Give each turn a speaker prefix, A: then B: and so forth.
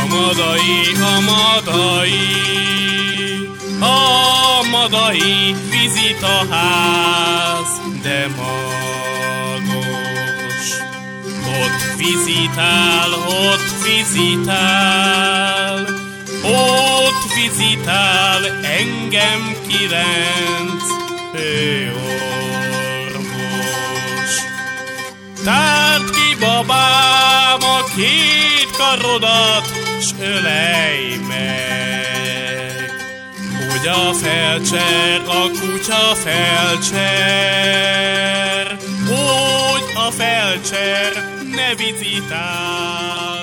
A: A madai vizitaház, de magos. Ott vizitál, engem 9 főorvos. Tárd ki, babám, a 2 karodat, s ölej meg, hogy a felcser, a kutya felcser, hogy a felcser ne vizitál.